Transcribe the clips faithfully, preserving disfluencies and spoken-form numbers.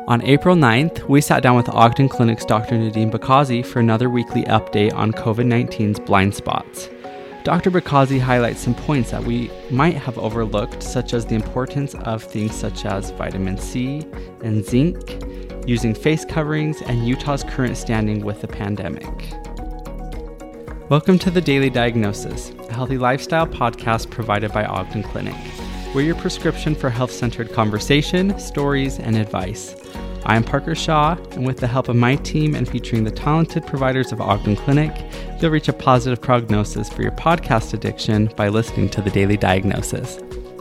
On April ninth, we sat down with Ogden Clinic's Doctor Nadim Bakazi for another weekly update on COVID nineteen's blind spots. Doctor Bakazi highlights some points that we might have overlooked, such as the importance of things such as vitamin C and zinc, using face coverings, and Utah's current standing with the pandemic. Welcome to The Daily Diagnosis, a healthy lifestyle podcast provided by Ogden Clinic. We're your prescription for health-centered conversation, stories, and advice. I am Parker Shaw, and with the help of my team and featuring the talented providers of Ogden Clinic, you'll reach a positive prognosis for your podcast addiction by listening to The Daily Diagnosis.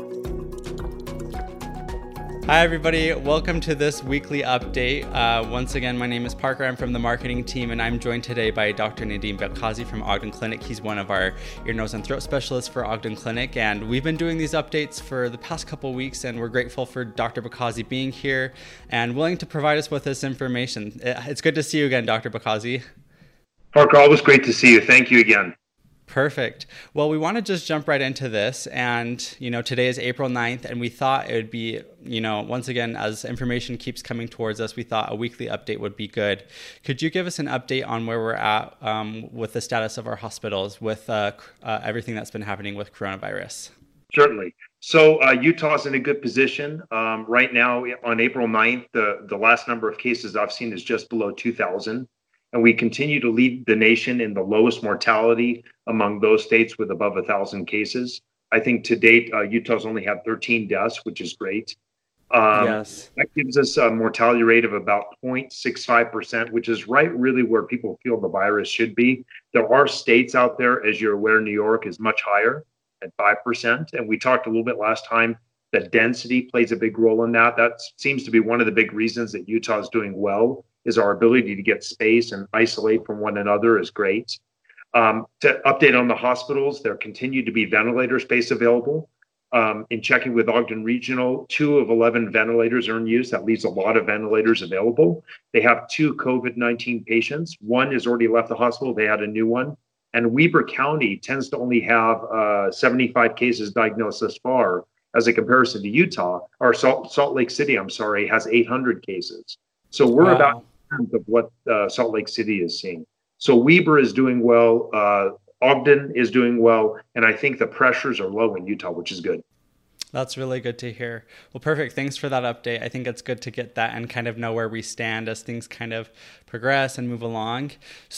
Hi, everybody. Welcome to this weekly update. Uh, once again, my name is Parker. I'm from the marketing team, and I'm joined today by Doctor Nadim Bakazi from Ogden Clinic. He's one of our ear, nose, and throat specialists for Ogden Clinic, and we've been doing these updates for the past couple weeks, and we're grateful for Doctor Bakazi being here and willing to provide us with this information. It's good to see you again, Doctor Bakazi. Parker, always great to see you. Thank you again. Perfect. Well, we want to just jump right into this. And, you know, today is April ninth, and we thought it would be, you know, once again, as information keeps coming towards us, we thought a weekly update would be good. Could you give us an update on where we're at um, with the status of our hospitals, with uh, uh, everything that's been happening with coronavirus? Certainly. So uh, Utah's in a good position. Um, right now, on April ninth, the, the last number of cases I've seen is just below two thousand. And we continue to lead the nation in the lowest mortality among those states with above one thousand cases. I think to date, uh, Utah's only had thirteen deaths, which is great. Um, yes. That gives us a mortality rate of about zero point six five percent, which is right really where people feel the virus should be. There are states out there, as you're aware, New York is much higher at five percent. And we talked a little bit last time that density plays a big role in that. That seems to be one of the big reasons that Utah is doing well, is our ability to get space and isolate from one another is great. Um, to update on the hospitals, there continue to be ventilator space available. Um, in checking with Ogden Regional, two of eleven ventilators are in use. That leaves a lot of ventilators available. They have two COVID nineteen patients. One has already left the hospital. They had a new one. And Weber County tends to only have uh, seventy-five cases diagnosed thus far, as a comparison to Utah, or Salt, Salt Lake City, I'm sorry, has eight hundred cases. So we're wow. about of what uh, Salt Lake City is seeing. So Weber is doing well, uh, Ogden is doing well, and I think the pressures are low in Utah, which is good. That's really good to hear. Well, perfect. Thanks for that update. I think it's good to get that and kind of know where we stand as things kind of progress and move along.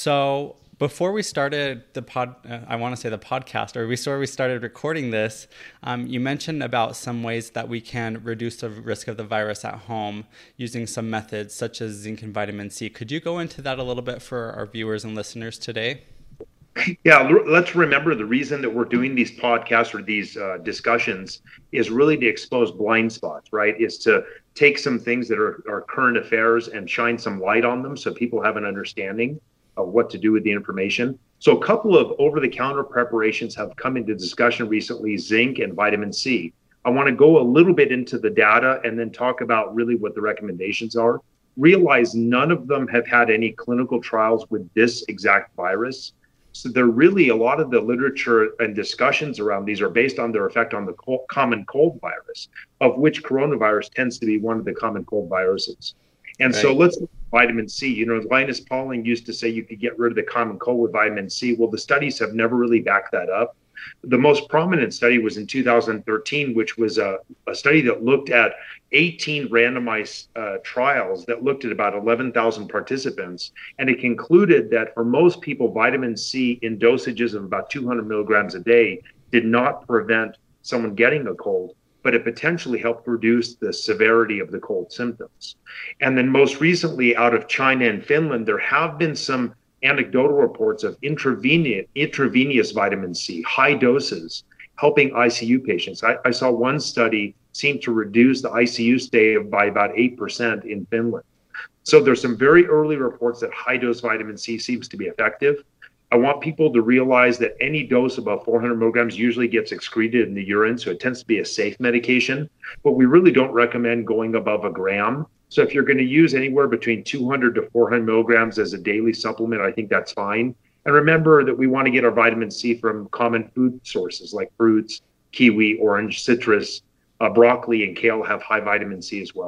So before we started the pod, uh, I want to say the podcast, or before we started recording this, um, you mentioned about some ways that we can reduce the risk of the virus at home using some methods such as zinc and vitamin C. Could you go into that a little bit for our viewers and listeners today? Yeah, let's remember the reason that we're doing these podcasts or these uh, discussions is really to expose blind spots, right? Is to take some things that are, are current affairs and shine some light on them so people have an understanding of what to do with the information. So a couple of over-the-counter preparations have come into discussion recently, zinc and vitamin C. I want to go a little bit into the data and then talk about really what the recommendations are. Realize none of them have had any clinical trials with this exact virus. So they're really, a lot of the literature and discussions around these are based on their effect on the cold, common cold virus, of which coronavirus tends to be one of the common cold viruses. And right. So let's look at vitamin C. You know, Linus Pauling used to say you could get rid of the common cold with vitamin C. Well, the studies have never really backed that up. The most prominent study was in two thousand thirteen, which was a, a study that looked at eighteen randomized uh, trials that looked at about eleven thousand participants. And it concluded that for most people, vitamin C in dosages of about two hundred milligrams a day did not prevent someone getting a cold, but it potentially helped reduce the severity of the cold symptoms. And then most recently out of China and Finland, there have been some anecdotal reports of intravenous, intravenous vitamin C, high doses, helping I C U patients. I, I saw one study seem to reduce the I C U stay by about eight percent in Finland. So there's some very early reports that high dose vitamin C seems to be effective. I want people to realize that any dose above four hundred milligrams usually gets excreted in the urine, so it tends to be a safe medication, but we really don't recommend going above a gram. So if you're going to use anywhere between two hundred to four hundred milligrams as a daily supplement, I think that's fine. And remember that we want to get our vitamin C from common food sources like fruits, kiwi, orange, citrus, uh, broccoli, and kale have high vitamin C as well.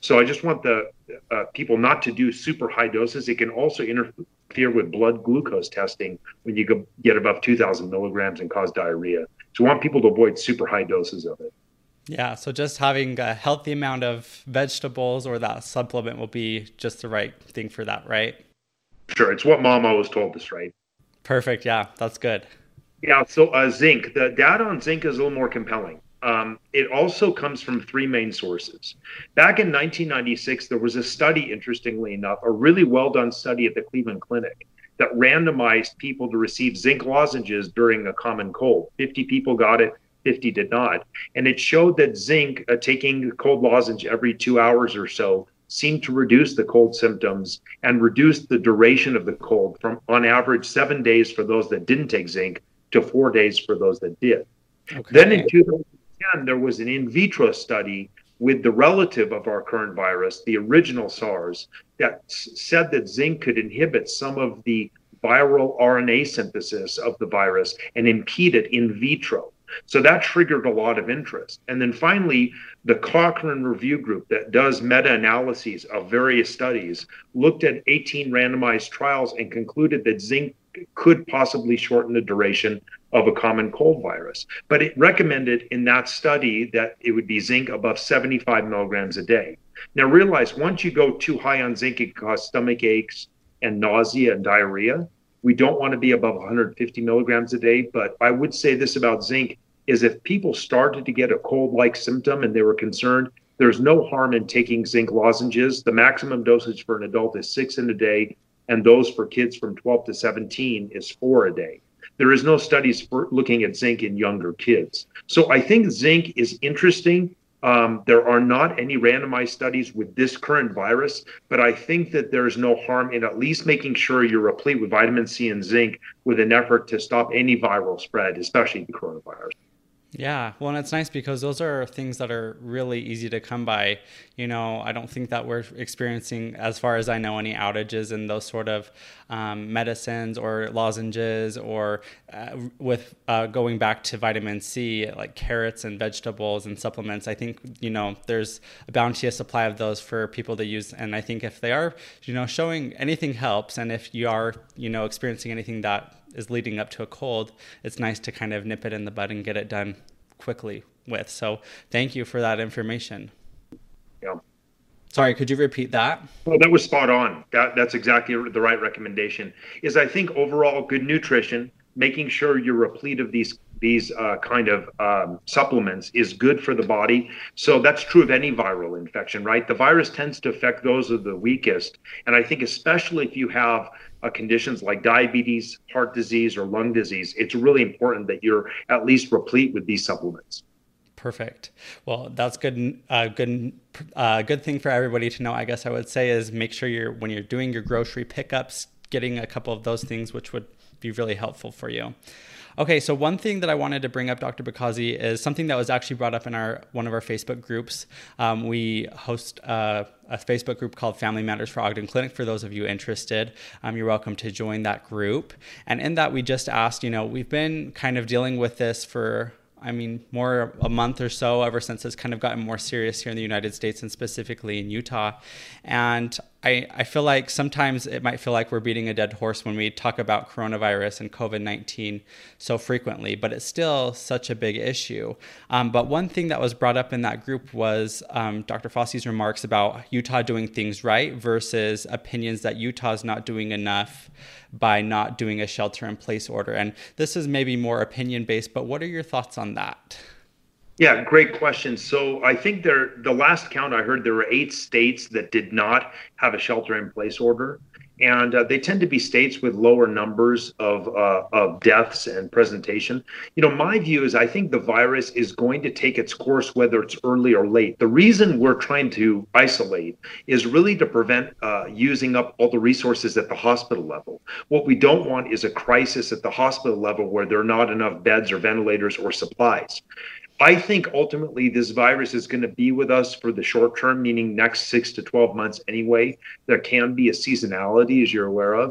So I just want the uh, people not to do super high doses. It can also interfere with blood glucose testing when you go, get above two thousand milligrams and cause diarrhea. So I want people to avoid super high doses of it. Yeah, so just having a healthy amount of vegetables or that supplement will be just the right thing for that, right? Sure, it's what mom always told us, right? Perfect. Yeah, that's good. Yeah, so uh, zinc, the data on zinc is a little more compelling. Um, it also comes from three main sources. Back in nineteen ninety-six, there was a study, interestingly enough, a really well-done study at the Cleveland Clinic that randomized people to receive zinc lozenges during a common cold. fifty people got it, fifty did not. And it showed that zinc, uh, taking a cold lozenge every two hours or so, seemed to reduce the cold symptoms and reduce the duration of the cold from, on average, seven days for those that didn't take zinc to four days for those that did. Okay. Then in two thousand ten, there was an in vitro study with the relative of our current virus, the original SARS, that s- said that zinc could inhibit some of the viral R N A synthesis of the virus and impede it in vitro. So that triggered a lot of interest. And then finally, the Cochrane Review Group that does meta-analyses of various studies looked at eighteen randomized trials and concluded that zinc could possibly shorten the duration of a common cold virus. But it recommended in that study that it would be zinc above seventy-five milligrams a day. Now realize, once you go too high on zinc, it can cause stomach aches and nausea and diarrhea. We don't want to be above one hundred fifty milligrams a day, but I would say this about zinc is if people started to get a cold-like symptom and they were concerned, there's no harm in taking zinc lozenges. The maximum dosage for an adult is six in a day, and those for kids from twelve to seventeen is four a day. There is no studies for looking at zinc in younger kids. So I think zinc is interesting. Um, there are not any randomized studies with this current virus, but I think that there's no harm in at least making sure you're replete with vitamin C and zinc with an effort to stop any viral spread, especially the coronavirus. Yeah, well, and it's nice because those are things that are really easy to come by. You know, I don't think that we're experiencing, as far as I know, any outages in those sort of um, medicines or lozenges, or uh, with uh, going back to vitamin C, like carrots and vegetables and supplements. I think, you know, there's a bounteous supply of those for people to use. And I think if they are, you know, showing anything helps, and if you are, you know, experiencing anything that is leading up to a cold, it's nice to kind of nip it in the bud and get it done quickly with. So thank you for that information. Yeah. Sorry, could you repeat that? Well, that was spot on. That that's exactly the right recommendation. Is I think overall good nutrition, making sure you're replete of these these uh, kind of um, supplements is good for the body. So that's true of any viral infection, right? The virus tends to affect those of the weakest. And I think especially if you have uh, conditions like diabetes, heart disease, or lung disease, it's really important that you're at least replete with these supplements. Perfect. Well, that's good. Uh, good. Uh, good thing for everybody to know, I guess I would say, is make sure you're, when you're doing your grocery pickups, getting a couple of those things, which would be really helpful for you. Okay, so one thing that I wanted to bring up, Doctor Bakazi, is something that was actually brought up in our one of our Facebook groups. Um, we host a, a Facebook group called Family Matters for Ogden Clinic. For those of you interested, um, you're welcome to join that group. And in that, we just asked, you know, we've been kind of dealing with this for, I mean, more a month or so, ever since it's kind of gotten more serious here in the United States and specifically in Utah. And I, I feel like sometimes it might feel like we're beating a dead horse when we talk about coronavirus and COVID nineteen so frequently, but it's still such a big issue. Um, but one thing that was brought up in that group was um, Doctor Fossey's remarks about Utah doing things right versus opinions that Utah's not doing enough by not doing a shelter-in-place order. And this is maybe more opinion-based, but what are your thoughts on that? Yeah, great question. So I think there, the last count I heard, there were eight states that did not have a shelter-in-place order. And uh, they tend to be states with lower numbers of uh, of deaths and presentation. You know, my view is I think the virus is going to take its course, whether it's early or late. The reason we're trying to isolate is really to prevent uh, using up all the resources at the hospital level. What we don't want is a crisis at the hospital level where there are not enough beds or ventilators or supplies. I think ultimately this virus is going to be with us for the short term, meaning next six to twelve months anyway. There can be a seasonality, as you're aware of.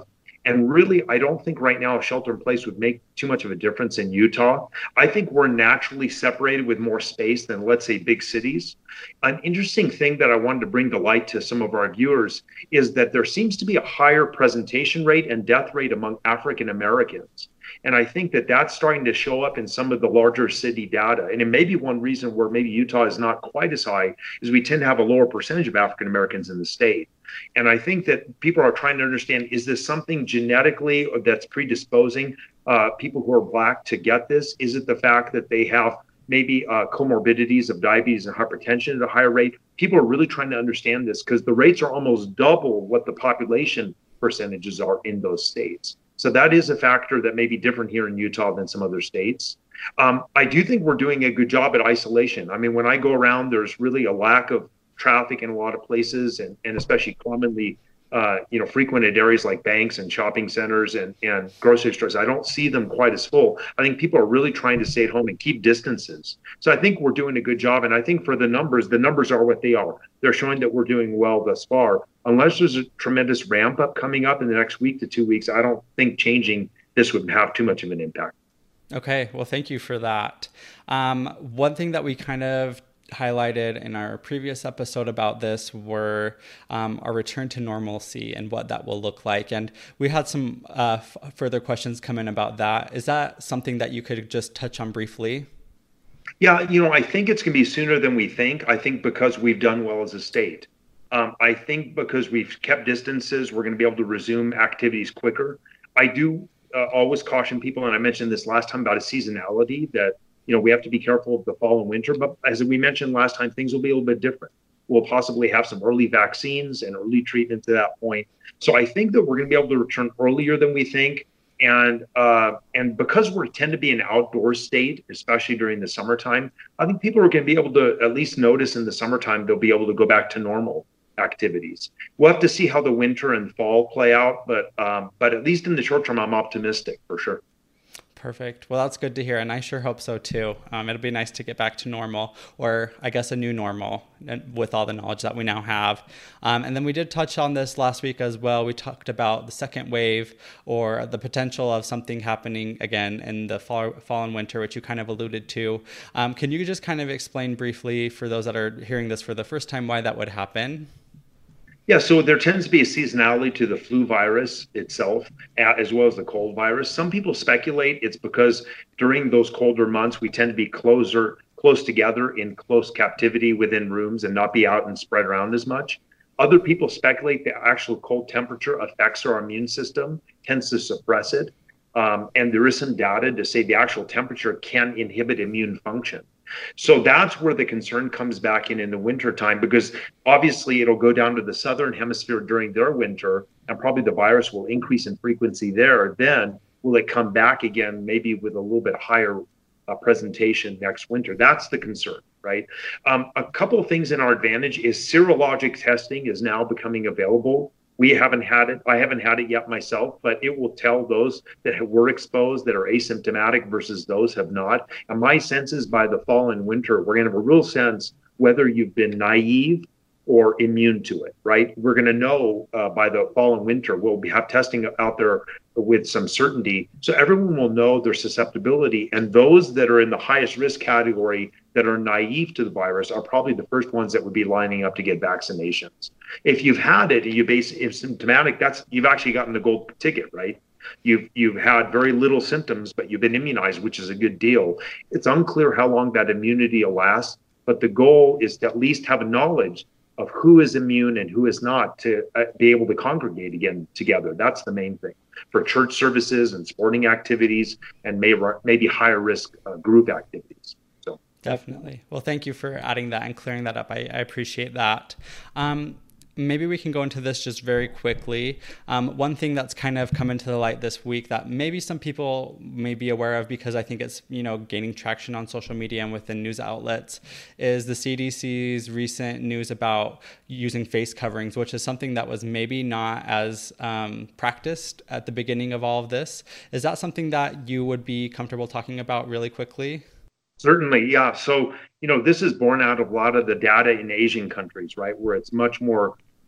And really, I don't think right now a shelter in place would make too much of a difference in Utah. I think we're naturally separated with more space than, let's say, big cities. An interesting thing that I wanted to bring to light to some of our viewers is that there seems to be a higher presentation rate and death rate among African Americans. And I think that that's starting to show up in some of the larger city data. And it may be one reason where maybe Utah is not quite as high, is we tend to have a lower percentage of African Americans in the state. And I think that people are trying to understand, is this something genetically that's predisposing uh, people who are Black to get this? Is it the fact that they have maybe uh, comorbidities of diabetes and hypertension at a higher rate? People are really trying to understand this because the rates are almost double what the population percentages are in those states. So that is a factor that may be different here in Utah than some other states. Um, I do think we're doing a good job at isolation. I mean, when I go around, there's really a lack of traffic in a lot of places, and, and especially commonly, uh, you know, frequented areas like banks and shopping centers and, and grocery stores. I don't see them quite as full. I think people are really trying to stay at home and keep distances. So I think we're doing a good job. And I think for the numbers, the numbers are what they are. They're showing that we're doing well thus far. Unless there's a tremendous ramp up coming up in the next week to two weeks, I don't think changing this would have too much of an impact. Okay, well, thank you for that. Um, one thing that we kind of highlighted in our previous episode about this were um, our return to normalcy and what that will look like. And we had some uh, f- further questions come in about that. Is that something that you could just touch on briefly? Yeah, you know, I think it's going to be sooner than we think. I think because we've done well as a state. Um, I think because we've kept distances, we're going to be able to resume activities quicker. I do uh, always caution people, and I mentioned this last time about a seasonality, that you know, we have to be careful of the fall and winter, but as we mentioned last time, things will be a little bit different. We'll possibly have some early vaccines and early treatment to that point. So I think that we're going to be able to return earlier than we think. And uh, and because we tend to be an outdoor state, especially during the summertime, I think people are going to be able to at least notice in the summertime, they'll be able to go back to normal activities. We'll have to see how the winter and fall play out, but um, but at least in the short term, I'm optimistic for sure. Perfect. Well, that's good to hear. And I sure hope so too. Um, it'll be nice to get back to normal, or I guess a new normal, with all the knowledge that we now have. Um, and then we did touch on this last week as well. We talked about the second wave, or the potential of something happening again in the fall, fall and winter, which you kind of alluded to. Um, can you just kind of explain briefly for those that are hearing this for the first time why that would happen? Yeah, so there tends to be a seasonality to the flu virus itself, as well as the cold virus. Some people speculate it's because during those colder months, we tend to be closer, close together in close captivity within rooms and not be out and spread around as much. Other people speculate the actual cold temperature affects our immune system, tends to suppress it. Um, and there is some data to say the actual temperature can inhibit immune function. So that's where the concern comes back in in the wintertime, because obviously it'll go down to the southern hemisphere during their winter, and probably the virus will increase in frequency there. Then will it come back again, maybe with a little bit higher uh, presentation next winter? That's the concern, right? Um, a couple of things in our advantage is serologic testing is now becoming available. We haven't had it. I haven't had it yet myself, but it will tell those that were exposed that are asymptomatic versus those have not. And my sense is by the fall and winter, we're going to have a real sense whether you've been naive or immune to it, right? We're going to know uh, by the fall and winter. We'll be, have testing out there with some certainty. So everyone will know their susceptibility. And those that are in the highest risk category that are naive to the virus are probably the first ones that would be lining up to get vaccinations. If you've had it and you base if symptomatic, that's you've actually gotten the gold ticket, right? You've you've had very little symptoms, but you've been immunized, which is a good deal. It's unclear how long that immunity will last, but the goal is to at least have a knowledge of who is immune and who is not, to uh, be able to congregate again together. That's the main thing for church services and sporting activities and may, maybe higher risk uh, group activities. So definitely. Well, thank you for adding that and clearing that up. I, I appreciate that. Um, Maybe we can go into this just very quickly. Um, one thing that's kind of come into the light this week that maybe some people may be aware of, because I think it's, you know, gaining traction on social media and within news outlets, is the C D C's recent news about using face coverings, which is something that was maybe not as um, practiced at the beginning of all of this. Is that something that you would be comfortable talking about really quickly? Certainly, yeah. So, you know, this is born out of a lot of the data in Asian countries, right, where it's much more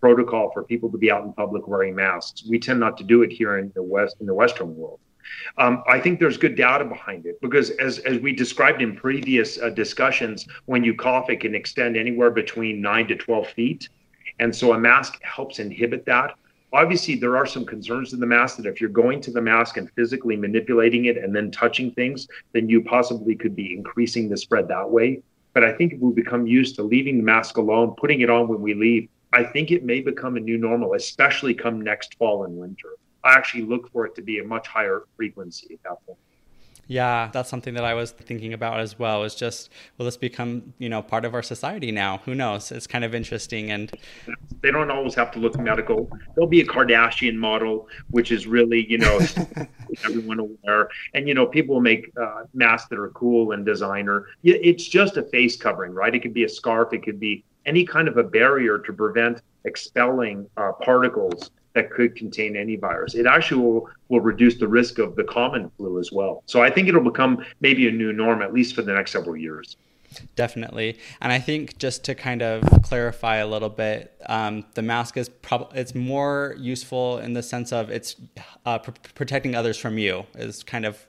protocol for people to be out in public wearing masks. We tend not to do it here in the West, in the Western world. Um, I think there's good data behind it because as, as we described in previous uh, discussions, when you cough, it can extend anywhere between nine to twelve feet. And so a mask helps inhibit that. Obviously, there are some concerns in the mask that if you're going to the mask and physically manipulating it and then touching things, then you possibly could be increasing the spread that way. But I think if we become used to leaving the mask alone, putting it on when we leave, I think it may become a new normal, especially come next fall and winter. I actually look for it to be a much higher frequency at that point. Yeah, that's something that I was thinking about as well. Is just, will this become, you know, part of our society now? Who knows? It's kind of interesting. And they don't always have to look medical. There'll be a Kardashian model, which is really, you know, everyone aware. And, you know, people make uh, masks that are cool and designer. It's just a face covering, right? It could be a scarf. It could be any kind of a barrier to prevent expelling uh, particles that could contain any virus. It actually will, will reduce the risk of the common flu as well. So I think it'll become maybe a new norm, at least for the next several years. Definitely. And I think just to kind of clarify a little bit, um, the mask is probably, it's more useful in the sense of it's uh, pr- protecting others from you is kind of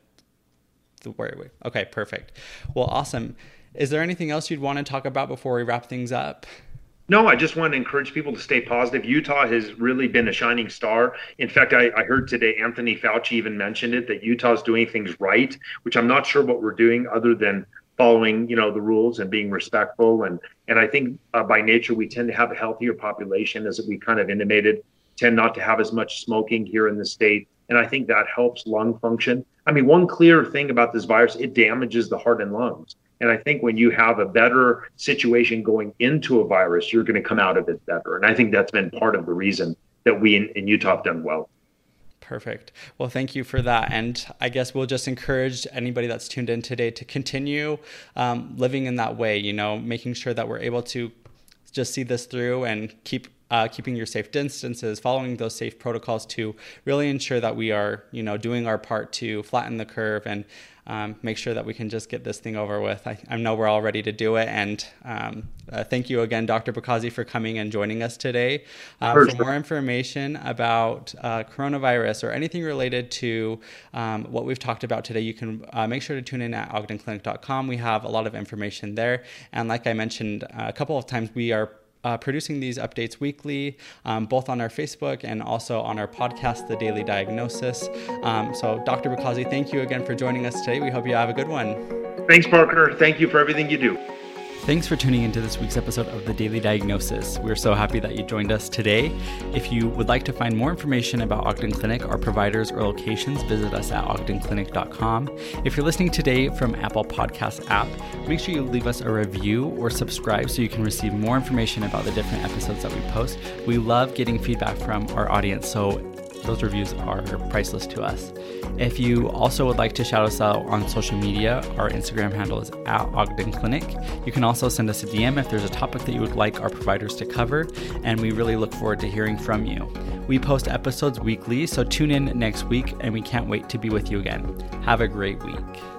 the word. Okay, perfect. Well, awesome. Is there anything else you'd want to talk about before we wrap things up? No, I just want to encourage people to stay positive. Utah has really been a shining star. In fact, I, I heard today Anthony Fauci even mentioned it, that Utah's doing things right, which I'm not sure what we're doing other than following, you know, the rules and being respectful. And and I think uh, by nature, we tend to have a healthier population, as we kind of intimated, tend not to have as much smoking here in the state. And I think that helps lung function. I mean, one clear thing about this virus, it damages the heart and lungs. And I think when you have a better situation going into a virus, you're going to come out of it better. And I think that's been part of the reason that we in, in Utah have done well. Perfect. Well, thank you for that. And I guess we'll just encourage anybody that's tuned in today to continue um, living in that way, you know, making sure that we're able to just see this through and keep Uh, keeping your safe distances, following those safe protocols to really ensure that we are, you know, doing our part to flatten the curve and um, make sure that we can just get this thing over with. I, I know we're all ready to do it. And um, uh, thank you again, Doctor Bukhazi, for coming and joining us today. Uh, for sure. More information about uh, coronavirus or anything related to um, what we've talked about today, you can uh, make sure to tune in at ogden clinic dot com. We have a lot of information there. And like I mentioned uh, a couple of times, we are Uh, producing these updates weekly, um, both on our Facebook and also on our podcast, The Daily Diagnosis. Um, so Doctor Bukhazi, thank you again for joining us today. We hope you have a good one. Thanks, Parker. Thank you for everything you do. Thanks for tuning into this week's episode of The Daily Diagnosis. We're so happy that you joined us today. If you would like to find more information about Ogden Clinic, our providers, or locations, visit us at ogden clinic dot com. If you're listening today from Apple Podcasts app, make sure you leave us a review or subscribe so you can receive more information about the different episodes that we post. We love getting feedback from our audience, so those reviews are priceless to us. If you also would like to shout us out on social media, our Instagram handle is at Ogden Clinic. You can also send us a D M if there's a topic that you would like our providers to cover, and we really look forward to hearing from you. We post episodes weekly, so tune in next week, and we can't wait to be with you again. Have a great week.